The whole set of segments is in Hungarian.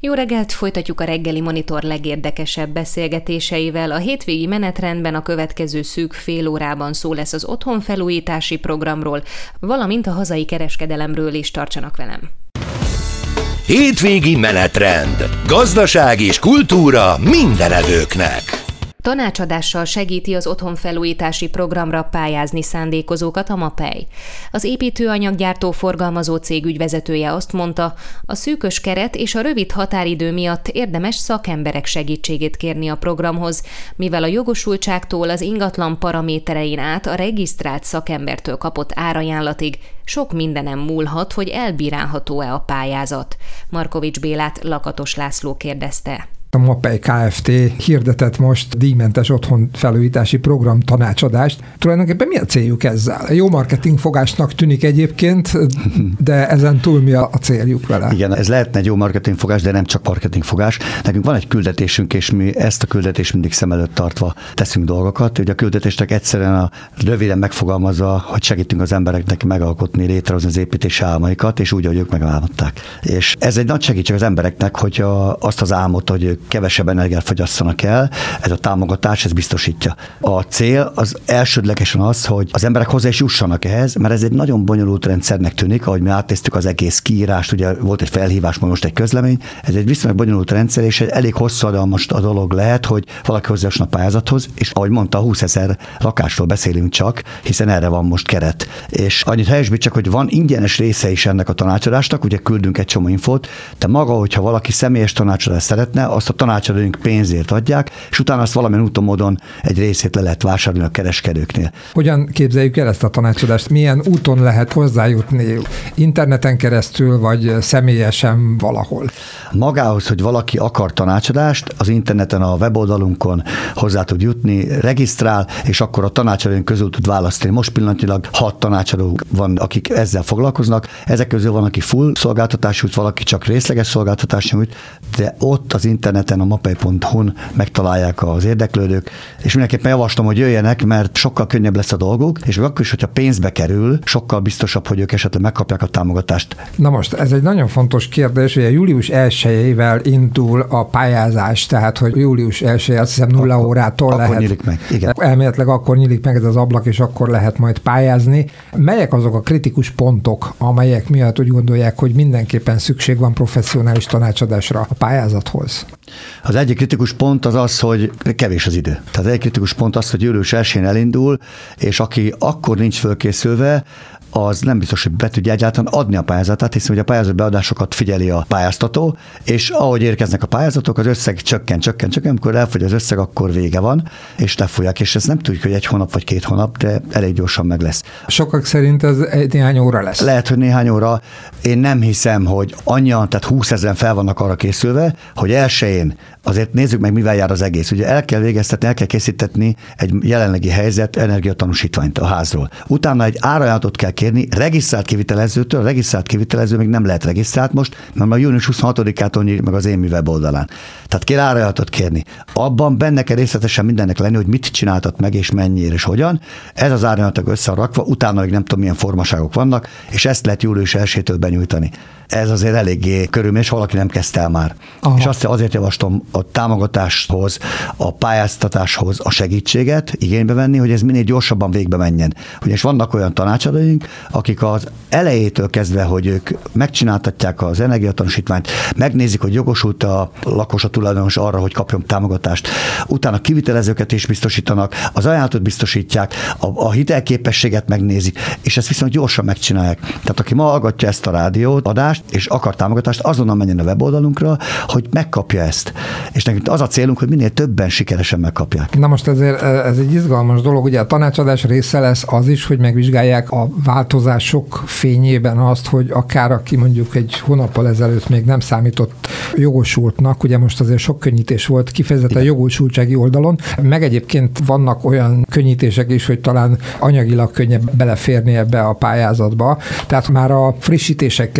Jó reggelt, folytatjuk a reggeli monitor legérdekesebb beszélgetéseivel. A hétvégi menetrendben a következő szűk fél órában szó lesz az otthonfelújítási programról, valamint a hazai kereskedelemről is. Tartsanak velem. Hétvégi menetrend. Gazdaság és kultúra minden evőknek. Tanácsadással segíti az otthonfelújítási programra pályázni szándékozókat a MAPEI. Az építőanyaggyártó forgalmazó cég ügyvezetője azt mondta, a szűkös keret és a rövid határidő miatt érdemes szakemberek segítségét kérni a programhoz, mivel a jogosultságtól az ingatlan paraméterein át a regisztrált szakembertől kapott árajánlatig sok mindenem múlhat, hogy elbírálható-e a pályázat. Markovics Bélát Lakatos László kérdezte. A MAPEI Kft. Hirdetett most díjmentes otthonfelújítási program tanácsadást. Tulajdonképpen mi a céljuk ezzel? Jó marketingfogásnak tűnik egyébként, de ezen túl mi a céljuk vele? Igen, ez lehetne egy jó marketingfogás, de nem csak marketingfogás. Nekünk van egy küldetésünk, és mi ezt a küldetést mindig szem előtt tartva teszünk dolgokat. Ugye a küldetésnek egyszerűen röviden megfogalmazva, hogy segítünk az embereknek megalkotni, létrehozni az építési álmaikat, és úgy, ahogy ők megálmodták. És ez egy nagy segítség az embereknek, hogyha azt az álmot, hogy ők kevesebb energiát fogyasszanak el, ez a támogatás, ez biztosítja. A cél az elsődlegesen az, hogy az emberek hozzá is jussanak ehhez, mert ez egy nagyon bonyolult rendszernek tűnik, ahogy mi átnéztük az egész kiírást, ugye volt egy felhívás, most egy közlemény, ez egy viszonylag bonyolult rendszer, és elég hosszadalmas a dolog lehet, hogy valaki hozzájusson a pályázathoz, és ahogy mondta, 20 000 lakásról beszélünk csak, hiszen erre van most keret. És annyit helyesbítsek, hogy van ingyenes része is ennek a tanácsadásnak, ugye küldünk egy csomó infót, de maga, hogyha valaki személyes tanácsadást szeretne, azt a tanácsadóink pénzért adják, és utána azt valamilyen úton módon egy részét le lehet vásárolni a kereskedőknél. Hogyan képzeljük el ezt a tanácsadást? Milyen úton lehet hozzájutni? Interneten keresztül, vagy személyesen valahol? Magához, hogy valaki akar tanácsadást, az interneten, a weboldalunkon hozzá tud jutni, regisztrál, és akkor a tanácsadóink közül tud választani. Most pillanatilag 6 tanácsadó van, akik ezzel foglalkoznak. Ezek közül van, aki full szolgáltatás nyújt, valaki csak részleges szolgáltatás nyújt, de ott az interneten, a mapei.hu-n megtalálják az érdeklődők, és mindenképpen javaslom, hogy jöjjenek, mert sokkal könnyebb lesz a dolguk, és akkor is, hogyha pénzbe kerül, sokkal biztosabb, hogy ők esetleg megkapják a támogatást. Na most, ez egy nagyon fontos kérdés, hogy a július 1-ével indul a pályázás, tehát, hogy július 1, azt hiszem 0 órától akkor lehet. Nyílik meg, igen. Elméletileg akkor nyílik meg ez az ablak, és akkor lehet majd pályázni. Melyek azok a kritikus pontok, amelyek miatt úgy gondolják, hogy mindenképpen szükség van professzionális tanácsadásra a pályázathoz? Az egyik kritikus pont az az, hogy kevés az idő. Tehát egy kritikus pont az, hogy július 1-én elindul, és aki akkor nincs fölkészülve, az nem biztos, hogy be tudja egyáltalán adni a pályázatát, hiszen ugye a pályázat beadásokat figyeli a pályáztató, és ahogy érkeznek a pályázatok, az összeg csökken, amikor elfogy az összeg, akkor vége van, és lefújják, és ezt nem tudjuk, hogy 1 hónap vagy 2 hónap, de elég gyorsan meg lesz. Sokak szerint ez néhány óra lesz. Lehet, hogy néhány óra. Én nem hiszem, hogy annyian, tehát 20 000 fel vannak arra készülve, hogy 1-én azért nézzük meg, mivel jár az egész. Ugye el kell végeztetni, el kell készítetni egy jelenlegi helyzet energiatanúsítványt a házról. Utána egy árajánlatot kell kérni regisztrált kivitelezőtől, a regisztrált kivitelező még nem lehet regisztrált most, mert már június 26-ától nyílik meg az én weboldalán. Tehát kell árajánlatot kérni. Abban benne kell részletesen mindennek lenni, hogy mit csináltat meg, és mennyire, és hogyan. Ez az árajánlatok összerakva, utána még nem tudom, milyen formaságok vannak, és ezt lehet július 1-től benyújtani. Ez azért eléggé körülmény, és valaki nem kezdte el már. Aha. És azért javaslom a támogatáshoz, a pályáztatáshoz a segítséget igénybe venni, hogy ez minél gyorsabban végbe menjen. Ugyanis vannak olyan tanácsadóink, akik az elejétől kezdve, hogy ők megcsináltatják az energiatanúsítványt, megnézik, hogy jogosult a lakos, a tulajdonos arra, hogy kapjon támogatást. Utána kivitelezőket is biztosítanak, az ajánlatot biztosítják, a hitelképességet megnézik, és ezt viszont gyorsan megcsinálják. Tehát aki ma hallgatja ezt a rádiót, adást, és akar támogatást, azonnal menjen a weboldalunkra, hogy megkapja ezt. És nekünk az a célunk, hogy minél többen sikeresen megkapják. Na most ezért ez egy izgalmas dolog, ugye a tanácsadás része lesz az is, hogy megvizsgálják a változások fényében azt, hogy akár aki mondjuk egy hónappal ezelőtt még nem számított jogosultnak, ugye most azért sok könnyítés volt kifejezetten a jogosultsági oldalon, meg egyébként vannak olyan könnyítések is, hogy talán anyagilag könnyebb beleférni ebbe a pályázatba, tehát már a frissítésekkel ellátva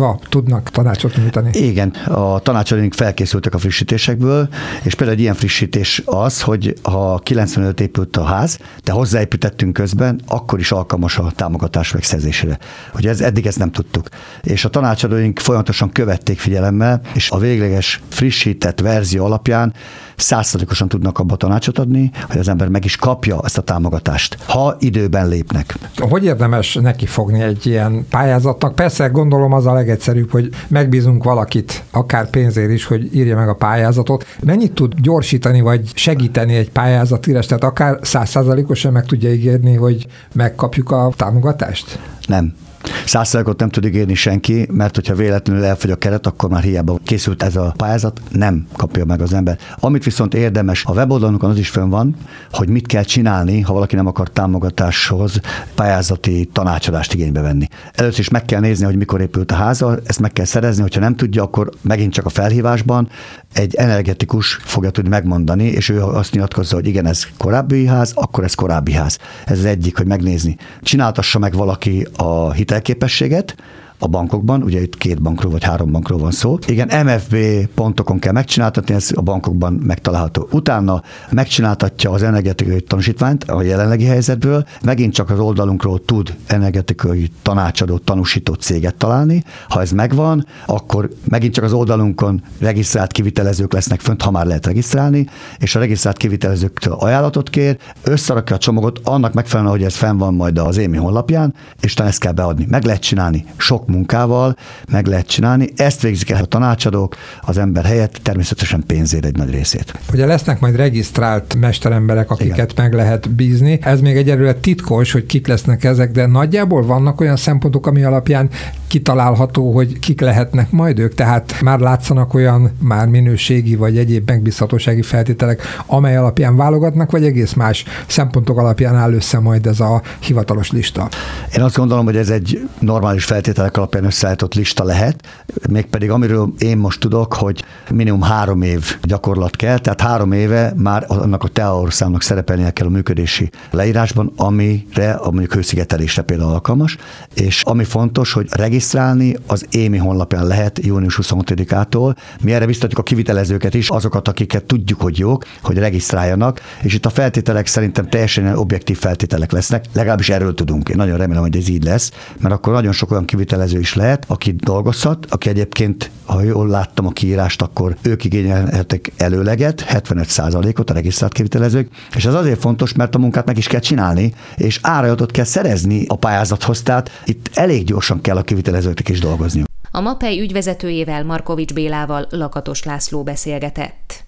számítva tudnak tanácsot nyújtani. Igen, a tanácsadóink felkészültek a frissítésekből, és például egy ilyen frissítés az, hogy ha 95 épült a ház, de hozzáépítettünk közben, akkor is alkalmas a támogatás megszerzésére. Ugye eddig ezt nem tudtuk. És a tanácsadóink folyamatosan követték figyelemmel, és a végleges frissített verzió alapján 100%-osan tudnak abba tanácsot adni, hogy az ember meg is kapja ezt a támogatást, ha időben lépnek. Hogy érdemes nekifogni egy ilyen pályázatnak? Persze gondolom az a legegyszerűbb, hogy megbízunk valakit, akár pénzért is, hogy írja meg a pályázatot. Mennyit tud gyorsítani, vagy segíteni egy pályázatírás? Tehát akár 100%-osan meg tudja ígérni, hogy megkapjuk a támogatást? Nem. 100%-ot nem tud ígérni senki, mert hogyha véletlenül elfogy a keret, akkor már hiába készült ez a pályázat, nem kapja meg az ember. Amit viszont érdemes, a weboldalunkon az is fönn van, hogy mit kell csinálni, ha valaki nem akar támogatáshoz pályázati tanácsadást igénybe venni. Először is meg kell nézni, hogy mikor épült a háza, ezt meg kell szerezni, hogyha nem tudja, akkor megint csak a felhívásban egy energetikus fogja tudni megmondani, és ő azt nyilatkozza, hogy igen, ez korábbi ház, akkor ez korábbi ház. Ez az egyik, hogy megnézni. Csináltassa meg valaki a hitelképességet a bankokban, ugye itt 2 bankról vagy 3 bankról van szó. Igen, MFB pontokon kell megcsináltatni, ez a bankokban megtalálható. Utána megcsináltatja az energetikai tanúsítványt a jelenlegi helyzetből, megint csak az oldalunkról tud energetikai tanácsadó, tanúsító céget találni. Ha ez megvan, akkor megint csak az oldalunkon regisztrált kivitelezők lesznek fönt, ha már lehet regisztrálni, és a regisztrált kivitelezőktől ajánlatot kér, összerakja a csomagot, annak megfelelően, hogy ez fenn van majd az EMI honlapján, és utána ezt kell beadni. Meg lehet csinálni sok munkával, meg lehet csinálni. Ezt végzik el a tanácsadók az ember helyett, természetesen pénzért egy nagy részét. Ugye lesznek majd regisztrált mesteremberek, akiket igen, meg lehet bízni. Ez még egyelőre titkos, hogy kik lesznek ezek, de nagyjából vannak olyan szempontok, ami alapján kitalálható, hogy kik lehetnek majd ők, tehát már látszanak olyan már minőségi vagy egyéb megbízhatósági feltételek, amely alapján válogatnak, vagy egész más szempontok alapján áll össze majd ez a hivatalos lista? Én azt gondolom, hogy ez egy normális feltételek alapján összeállított lista lehet, mégpedig amiről én most tudok, hogy minimum 3 év gyakorlat kell, tehát 3 éve már annak a teaorszámnak szerepelnie kell a működési leírásban, amire a mondjuk hőszigetelésre például alkalmas, és ami fontos, hogy regisztrálni az EMI honlapján lehet június 26-ától. Mi erre biztatjuk a kivitelezőket is, azokat, akiket tudjuk, hogy jók, hogy regisztráljanak, és itt a feltételek szerintem teljesen objektív feltételek lesznek, legalábbis erről tudunk. Én nagyon remélem, hogy ez így lesz, mert akkor nagyon sok olyan kivitelező is lehet, aki dolgozhat, aki egyébként, ha jól láttam a kiírást, akkor ők igényelhetek előleget, 75%-ot a regisztrált kivitelezők, és ez azért fontos, mert a munkát meg is kell csinálni, és árajatot kell szerezni a pályázathoz, tehát itt elég gyorsan kell a kivitelezőknek is dolgozni. A MAPEI ügyvezetőjével, Markovics Bélával Lakatos László beszélgetett.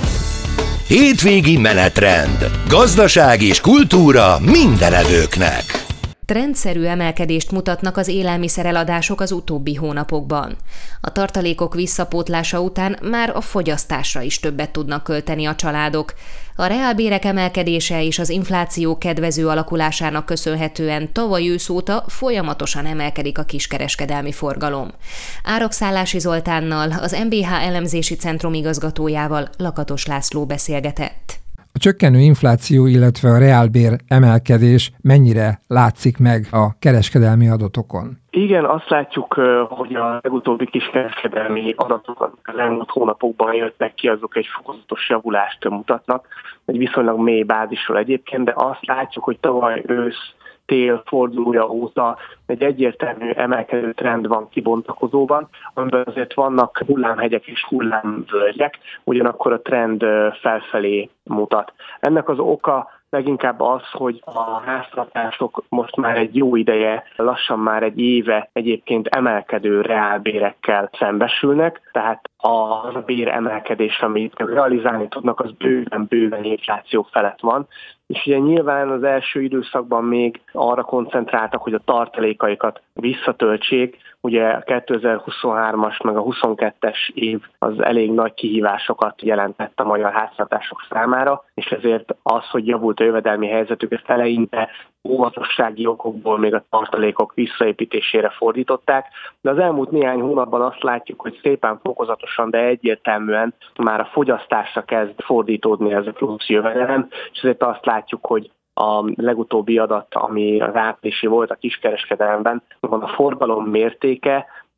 Hétvégi menetrend. Gazdaság és kultúra minden evőknek. Trendszerű emelkedést mutatnak az élelmiszereladások az utóbbi hónapokban. A tartalékok visszapótlása után már a fogyasztásra is többet tudnak költeni a családok. A reálbérek emelkedése és az infláció kedvező alakulásának köszönhetően tavaly ősz óta folyamatosan emelkedik a kiskereskedelmi forgalom. Árokszállási Zoltánnal, az MBH elemzési centrum igazgatójával Lakatos László beszélgetett. A csökkenő infláció, illetve a reálbér emelkedés mennyire látszik meg a kereskedelmi adatokon? Igen, azt látjuk, hogy a legutóbbi kiskereskedelmi adatok az elmúlt hónapokban jöttek ki, azok egy fokozatos javulást mutatnak, egy viszonylag mély bázisról egyébként, de azt látjuk, hogy tavaly tél fordulója óta egy egyértelmű emelkedő trend van kibontakozóban, amiben azért vannak hullámhegyek és hullámvölgyek, ugyanakkor a trend felfelé mutat. Ennek az oka leginkább az, hogy a háztartások most már egy jó ideje, lassan már egy éve egyébként emelkedő reálbérekkel szembesülnek, tehát a béremelkedés, amit realizálni tudnak, az bőven infláció felett van. És ugye nyilván az első időszakban még arra koncentráltak, hogy a tartalékaikat visszatöltsék. Ugye a 2023-as meg a 2022-es év az elég nagy kihívásokat jelentett a magyar háztartások számára, és ezért az, hogy javult a jövedelmi helyzetük, ezt eleinte óvatossági okokból még a tartalékok visszaépítésére fordították, de az elmúlt néhány hónapban azt látjuk, hogy szépen fokozatosan, de egyértelműen már a fogyasztásra kezd fordítódni ez a plusz jövedelem, és ezért azt látjuk, hogy a legutóbbi adat, ami az áprilisi volt a kiskereskedelemben, van a forgalom mértéke,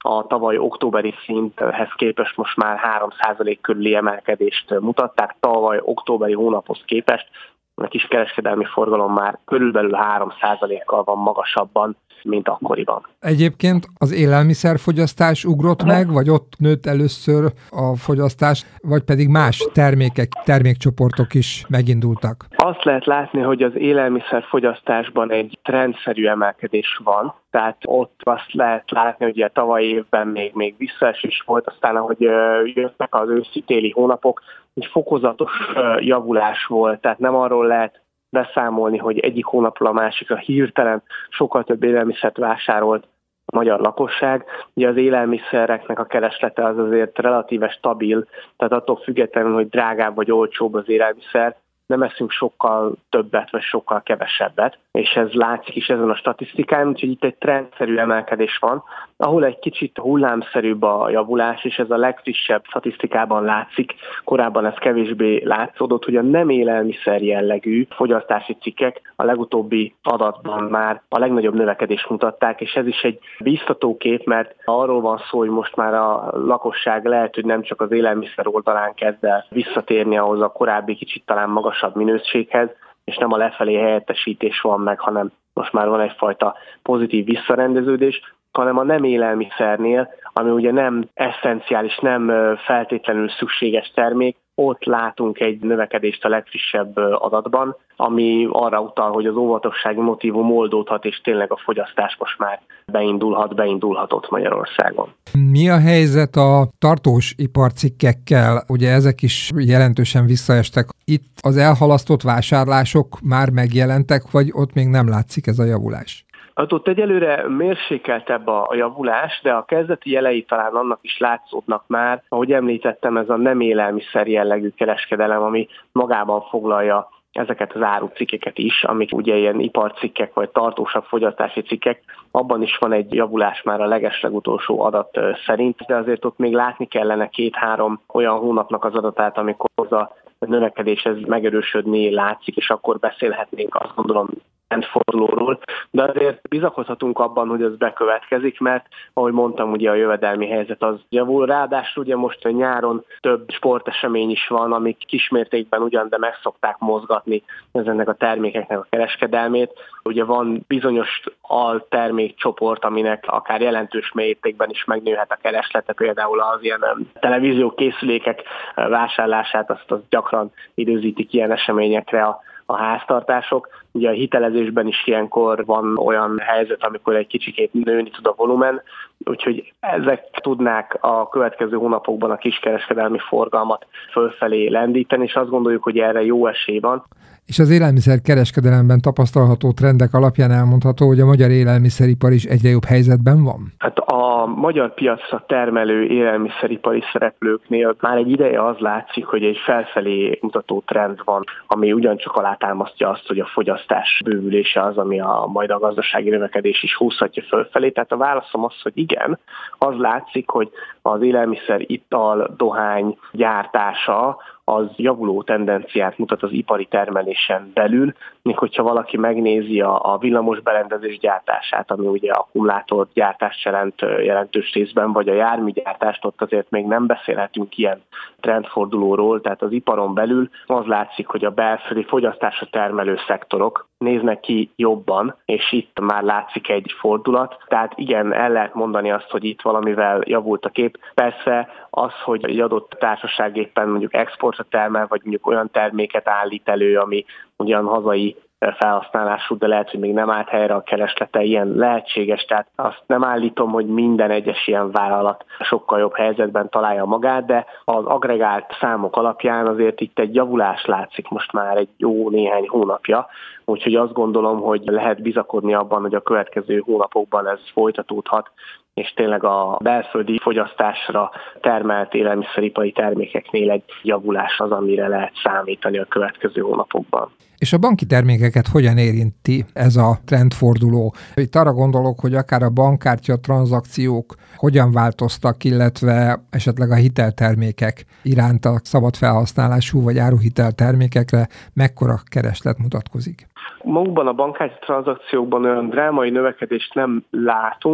a tavaly októberi szinthez képest most már 3% körüli emelkedést mutatták. Tavaly októberi hónaphoz képest a kiskereskedelmi forgalom már körülbelül 3%-kal van magasabban, mint akkoriban. Egyébként az élelmiszerfogyasztás ugrott meg, vagy ott nőtt először a fogyasztás, vagy pedig más termékcsoportok is megindultak? Azt lehet látni, hogy az élelmiszerfogyasztásban egy trendszerű emelkedés van, tehát ott azt lehet látni, hogy a tavalyi évben még visszaesés volt, aztán ahogy jöttek az őszi-téli hónapok, egy fokozatos javulás volt, tehát nem arról lehet beszámolni, hogy egyik hónapról a másikra hirtelen sokkal több élelmiszert vásárolt a magyar lakosság. Ugye az élelmiszereknek a kereslete az azért relatíve stabil, tehát attól függetlenül, hogy drágább vagy olcsóbb az élelmiszer, nem eszünk sokkal többet, vagy sokkal kevesebbet, és ez látszik is ezen a statisztikán, úgyhogy itt egy trendszerű emelkedés van, ahol egy kicsit hullámszerűbb a javulás, és ez a legfrissebb statisztikában látszik, korábban ez kevésbé látszódott, hogy a nem élelmiszer jellegű fogyasztási cikkek a legutóbbi adatban már a legnagyobb növekedést mutatták, és ez is egy biztató kép, mert arról van szó, hogy most már a lakosság lehet, hogy nem csak az élelmiszer oldalán kezd el visszatérni ahhoz a korábbi kicsit talán magasabb minőséghez, és nem a lefelé helyettesítés van meg, hanem most már van egyfajta pozitív visszarendeződés, hanem a nem élelmiszernél, ami ugye nem eszenciális, nem feltétlenül szükséges termék, ott látunk egy növekedést a legfrissebb adatban, ami arra utal, hogy az óvatossági motívum oldódhat, és tényleg a fogyasztás most már beindulhatott Magyarországon. Mi a helyzet a tartós iparcikkekkel? Ugye ezek is jelentősen visszaestek. Itt az elhalasztott vásárlások már megjelentek, vagy ott még nem látszik ez a javulás? Hát ott egyelőre mérsékeltebb a javulás, de a kezdeti jelei talán annak is látszódnak már, ahogy említettem, ez a nem élelmiszer jellegű kereskedelem, ami magában foglalja ezeket az árucikkeket is, amik ugye ilyen iparcikkek vagy tartósabb fogyasztási cikkek, abban is van egy javulás már a legeslegutolsó adat szerint, de azért ott még látni kellene 2-3 olyan hónapnak az adatát, amikor az a növekedés ez megerősödni látszik, és akkor beszélhetnénk, azt gondolom, trendfordulóról, de azért bizakodhatunk abban, hogy ez bekövetkezik, mert ahogy mondtam, ugye a jövedelmi helyzet az javul. Ráadásul ugye most nyáron több sportesemény is van, amik kismértékben ugyan, de meg szokták mozgatni ezeknek a termékeknek a kereskedelmét. Ugye van bizonyos altermékcsoport, aminek akár jelentős mértékben is megnőhet a kereslete, például az ilyen televíziókészülékek vásárlását, azt gyakran időzítik ilyen eseményekre a háztartások. Ugye a hitelezésben is ilyenkor van olyan helyzet, amikor egy kicsikét nőni tud a volumen, úgyhogy ezek tudnák a következő hónapokban a kiskereskedelmi forgalmat fölfelé lendíteni, és azt gondoljuk, hogy erre jó esély van. És az élelmiszer kereskedelemben tapasztalható trendek alapján elmondható, hogy a magyar élelmiszeripar is egyre jobb helyzetben van? Hát a magyar piacra termelő élelmiszeripari szereplőknél már egy ideje az látszik, hogy egy felfelé mutató trend van, ami ugyancsak alátámasztja azt, hogy a fogyasztás bővülése az, ami majd a gazdasági növekedés is húzhatja fölfelé. Tehát a válaszom az, hogy igen, az látszik, hogy az élelmiszer, ital, dohány gyártása az javuló tendenciát mutat az ipari termelésen belül, még hogyha valaki megnézi a villamos berendezés gyártását, ami ugye akkumulátor gyártást jelent jelentős részben, vagy a járműgyártást, ott azért még nem beszélhetünk ilyen trendfordulóról, tehát az iparon belül az látszik, hogy a belföldi fogyasztásra termelő szektorok néznek ki jobban, és itt már látszik egy fordulat. Tehát igen, el lehet mondani azt, hogy itt valamivel javult a kép. Persze az, hogy egy adott társaság éppen mondjuk exportra termel, vagy mondjuk olyan terméket állít elő, ami ugyan hazai felhasználású, de lehet, hogy még nem állt helyre a kereslete, ilyen lehetséges. Tehát azt nem állítom, hogy minden egyes ilyen vállalat sokkal jobb helyzetben találja magát, de az agregált számok alapján azért itt egy javulás látszik most már egy jó néhány hónapja, úgyhogy azt gondolom, hogy lehet bizakodni abban, hogy a következő hónapokban ez folytatódhat, és tényleg a belföldi fogyasztásra termelt élelmiszeripari termékeknél egy javulás az, amire lehet számítani a következő hónapokban. És a banki termékeket hogyan érinti ez a trendforduló? Itt arra gondolok, hogy akár a bankkártya tranzakciók hogyan változtak, illetve esetleg a hiteltermékek iránt a szabad felhasználású vagy áruhiteltermékekre mekkora kereslet mutatkozik? Magukban a bankkártya tranzakciókban olyan drámai növekedést nem látunk,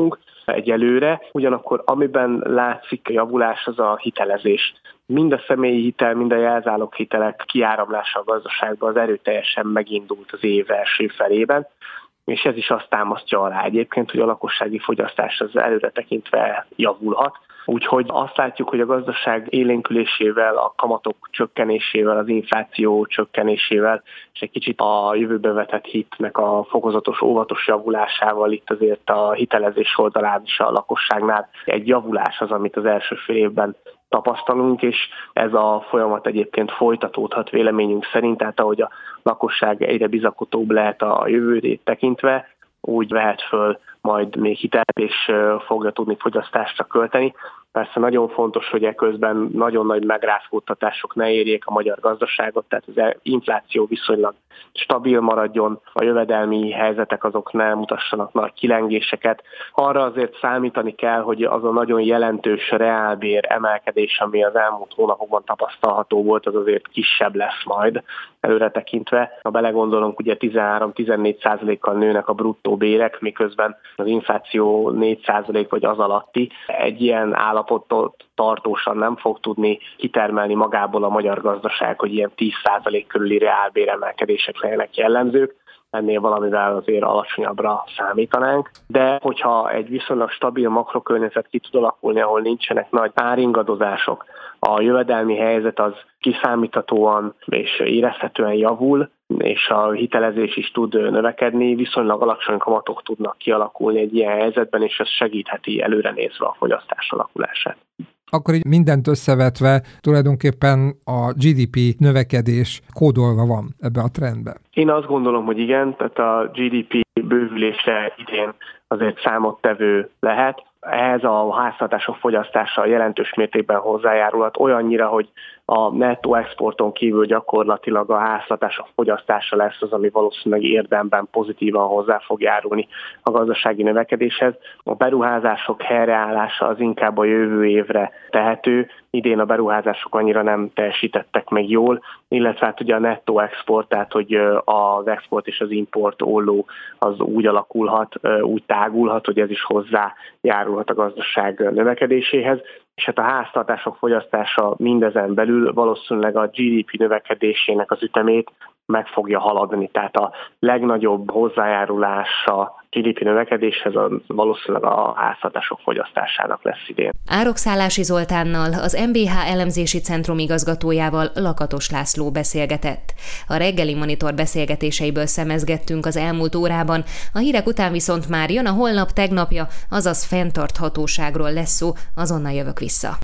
egyelőre. Ugyanakkor amiben látszik a javulás, az a hitelezés. Mind a személyi hitel, mind a jelzáloghitelek kiáramlása a gazdaságba az erőteljesen megindult az év első felében, és ez is azt támasztja alá egyébként, hogy a lakossági fogyasztás az előre tekintve javulhat. Úgyhogy azt látjuk, hogy a gazdaság élénkülésével, a kamatok csökkenésével, az infláció csökkenésével, és egy kicsit a jövőbe vetett hitnek a fokozatos, óvatos javulásával itt azért a hitelezés oldalán is a lakosságnál egy javulás az, amit az első fél évben tapasztalunk, és ez a folyamat egyébként folytatódhat véleményünk szerint, tehát ahogy a lakosság egyre bizakodóbb lehet a jövőjét tekintve, úgy vehet föl majd még hitelt, és fogja tudni fogyasztásra költeni. Persze nagyon fontos, hogy eközben nagyon nagy megrázkódtatások ne érjék a magyar gazdaságot, tehát az infláció viszonylag stabil maradjon, a jövedelmi helyzetek azok ne mutassanak nagy kilengéseket. Arra azért számítani kell, hogy az a nagyon jelentős reálbér emelkedés, ami az elmúlt hónapokban tapasztalható volt, az azért kisebb lesz majd előre tekintve. Ha belegondolunk, ugye 13-14%-kal nőnek a bruttó bérek, miközben az infláció 4% vagy az alatti. Egy ilyen állapotot tartósan nem fog tudni kitermelni magából a magyar gazdaság, hogy ilyen 10% körüli reálbéremelkedések legyenek jellemzők. Ennél valamivel azért alacsonyabbra számítanánk. De hogyha egy viszonylag stabil makrokörnyezet ki tud alakulni, ahol nincsenek nagy áringadozások, a jövedelmi helyzet az kiszámíthatóan és érezhetően javul, és a hitelezés is tud növekedni, viszonylag alacsony kamatok tudnak kialakulni egy ilyen helyzetben, és ez segítheti előre nézve a fogyasztás alakulását. Akkor így mindent összevetve tulajdonképpen a GDP növekedés kódolva van ebbe a trendbe. Én azt gondolom, hogy igen, tehát a GDP bővülése idén azért számottevő lehet. Ehhez a háztartások fogyasztása jelentős mértékben hozzájárulhat, olyannyira, hogy a nettó exporton kívül gyakorlatilag a háztartások fogyasztása lesz az, ami valószínűleg érdemben pozitívan hozzá fog járulni a gazdasági növekedéshez. A beruházások helyreállása az inkább a jövő évre tehető. Idén a beruházások annyira nem teljesítettek meg jól, illetve hát ugye a nettó export, tehát hogy az export és az import olló az úgy alakulhat, úgy tágulhat, hogy ez is hozzájárulhat a gazdaság növekedéséhez. És hát a háztartások fogyasztása mindezen belül valószínűleg a GDP növekedésének az ütemét meg fogja haladni. Tehát a legnagyobb hozzájárulása GDP növekedéshez valószínűleg a háztartások fogyasztásának lesz idén. Árokszállási Zoltánnal, az MBH elemzési centrum igazgatójával, Lakatos László beszélgetett. A reggeli Monitor beszélgetéseiből szemezgettünk az elmúlt órában, a hírek után viszont már jön a holnap tegnapja, azaz fenntarthatóságról lesz szó, azonnal jövök vissza.